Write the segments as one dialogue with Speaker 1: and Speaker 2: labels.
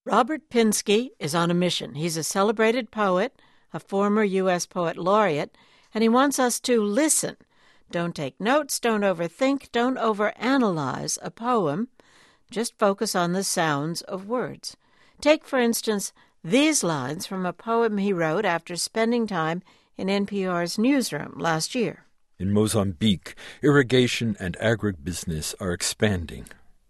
Speaker 1: Robert Pinsky is on a mission. He's a celebrated poet, a former U.S. Poet Laureate, and he wants us to listen. Don't take notes, don't overthink, don't overanalyze a poem. Just focus on the sounds of words. Take, for instance, these lines from a poem he wrote after spending time in NPR's newsroom last year.
Speaker 2: In Mozambique, irrigation and agribusiness are expanding.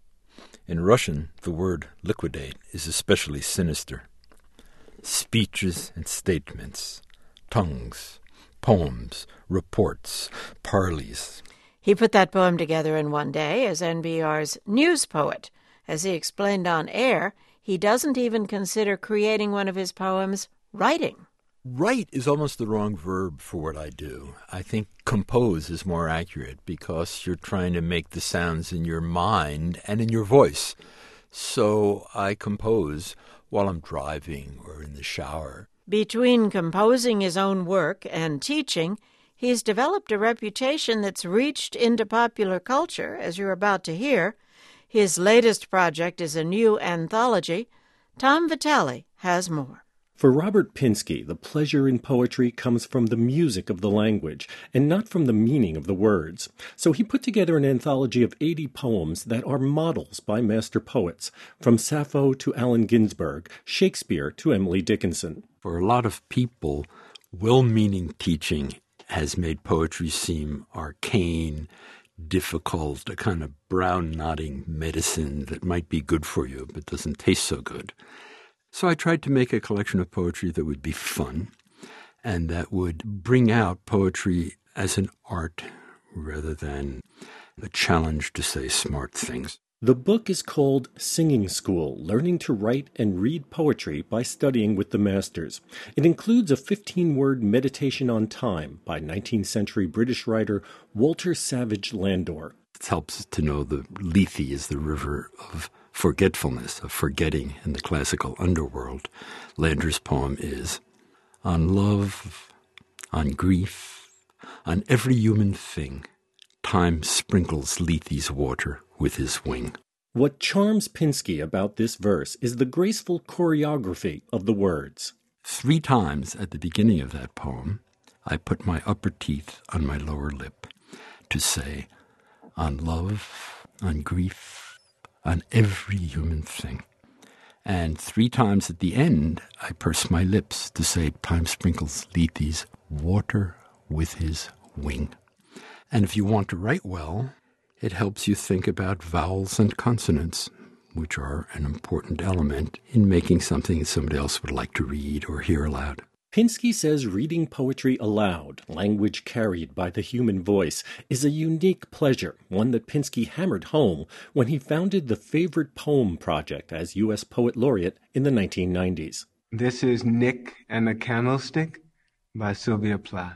Speaker 2: In Russian, the word liquidate is especially sinister. Speeches and statements, tongues, poems, reports, parleys.
Speaker 1: He put that poem together in one day as NPR's news poet. As he explained on air, he doesn't even consider creating one of his poems writing.
Speaker 2: Write is almost the wrong verb for what I do. I think compose is more accurate because you're trying to make the sounds in your mind and in your voice. So I compose while I'm driving or in the shower.
Speaker 1: Between composing his own work and teaching, he's developed a reputation that's reached into popular culture, as you're about to hear. His latest project is a new anthology. Tom Vitale has more.
Speaker 3: For Robert Pinsky, the pleasure in poetry comes from the music of the language and not from the meaning of the words. So he put together an anthology of 80 poems that are models by master poets, from Sappho to Allen Ginsberg, Shakespeare to Emily Dickinson.
Speaker 2: For a lot of people, well-meaning teaching has made poetry seem arcane, difficult, a kind of brown-nodding medicine that might be good for you but doesn't taste so good. So I tried to make a collection of poetry that would be fun and that would bring out poetry as an art rather than a challenge to say smart things.
Speaker 3: The book is called Singing School, Learning to Write and Read Poetry by Studying with the Masters. It includes a 15-word meditation on time by 19th century British writer Walter Savage Landor.
Speaker 2: It helps to know the Lethe is the river of forgetfulness, of forgetting in the classical underworld. Landor's poem is, on love, on grief, on every human thing, time sprinkles Lethe's water with his wing.
Speaker 3: What charms Pinsky about this verse is the graceful choreography of the words.
Speaker 2: 3 times at the beginning of that poem, I put my upper teeth on my lower lip to say, on love, on grief, on every human thing. And 3 times at the end, I purse my lips to say, time sprinkles Lethe's water with his wing. And if you want to write well, it helps you think about vowels and consonants, which are an important element in making something that somebody else would like to read or hear aloud.
Speaker 3: Pinsky says reading poetry aloud, language carried by the human voice, is a unique pleasure, one that Pinsky hammered home when he founded the Favorite Poem Project as U.S. Poet Laureate in the 1990s.
Speaker 4: This is Nick and a Candlestick by Sylvia Plath.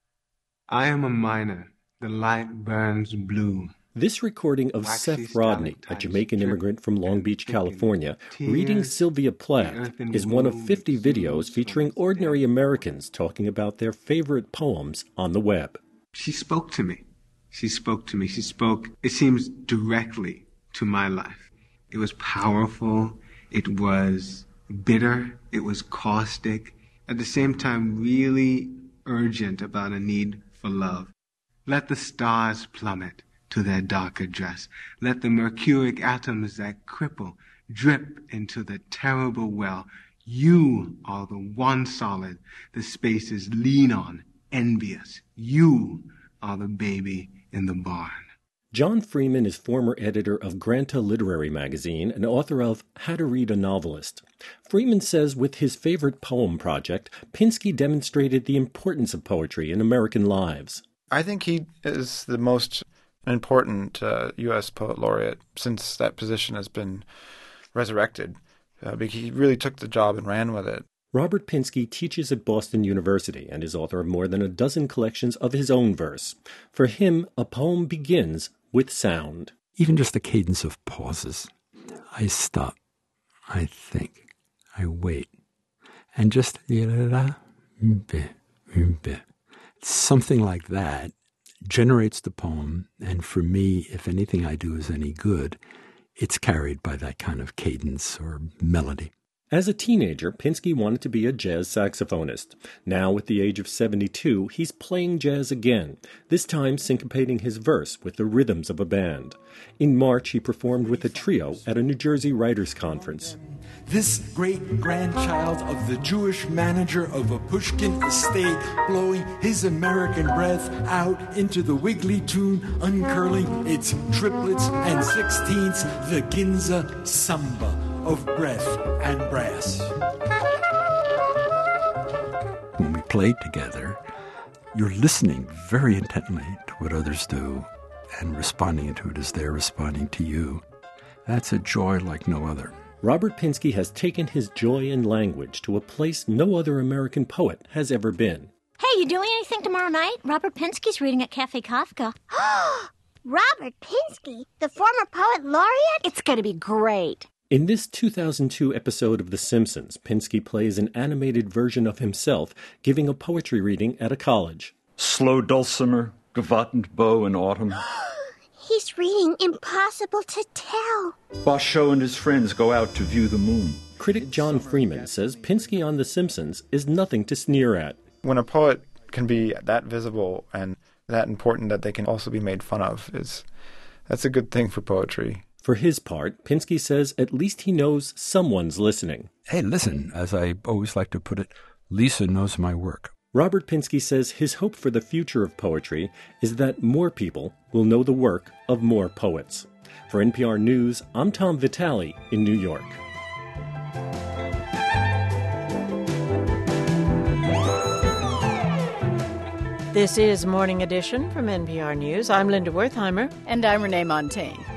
Speaker 4: I am a miner. The light burns blue.
Speaker 3: This recording of Seth Rodney, a Jamaican immigrant from Long Beach, California, reading Sylvia Plath, is one of 50 videos featuring ordinary Americans talking about their favorite poems on the web.
Speaker 4: She spoke to me. She spoke, it seems, directly to my life. It was powerful. It was bitter. It was caustic. At the same time, really urgent about a need for love. Let the stars plummet to their dark address. Let the mercuric atoms that cripple drip into the terrible well. You are the one solid the spaces lean on, envious. You are the baby in the barn.
Speaker 3: John Freeman is former editor of Granta Literary Magazine and author of How to Read a Novelist. Freeman says with his Favorite Poem Project, Pinsky demonstrated the importance of poetry in American lives.
Speaker 5: I think he is the most important U.S. Poet Laureate since that position has been resurrected. Because he really took the job and ran with it.
Speaker 3: Robert Pinsky teaches at Boston University and is author of more than a dozen collections of his own verse. For him, a poem begins with sound.
Speaker 2: Even just the cadence of pauses. I stop. I think. I wait. And just something like that generates the poem, and for me, if anything I do is any good, it's carried by that kind of cadence or melody.
Speaker 3: As a teenager, Pinsky wanted to be a jazz saxophonist. Now, at the age of 72, he's playing jazz again, this time syncopating his verse with the rhythms of a band. In March, he performed with a trio at a New Jersey writers' conference.
Speaker 6: This great-grandchild of the Jewish manager of a Pushkin estate, blowing his American breath out into the wiggly tune, uncurling its triplets and sixteenths, the Ginza samba of breath and brass.
Speaker 2: When we play together, you're listening very intently to what others do and responding to it as they're responding to you. That's a joy like no other.
Speaker 3: Robert Pinsky has taken his joy in language to a place no other American poet has ever been.
Speaker 7: Hey, you doing anything tomorrow night? Robert Pinsky's reading at Cafe Kafka.
Speaker 8: Robert Pinsky, the former poet laureate?
Speaker 7: It's going to be great.
Speaker 3: In this 2002 episode of The Simpsons, Pinsky plays an animated version of himself giving a poetry reading at a college.
Speaker 9: Slow dulcimer, gavottend bow in autumn.
Speaker 8: He's reading Impossible to Tell.
Speaker 9: Basho and his friends go out to view the moon.
Speaker 3: Critic John Freeman says Pinsky on The Simpsons is nothing to sneer at.
Speaker 5: When a poet can be that visible and that important that they can also be made fun of, that's a good thing for poetry.
Speaker 3: For his part, Pinsky says at least he knows someone's listening.
Speaker 2: Hey, listen, as I always like to put it, Lisa knows my work.
Speaker 3: Robert Pinsky says his hope for the future of poetry is that more people will know the work of more poets. For NPR News, I'm Tom Vitale in New York.
Speaker 1: This is Morning Edition from NPR News. I'm Linda Wertheimer.
Speaker 10: And I'm Renee Montaigne.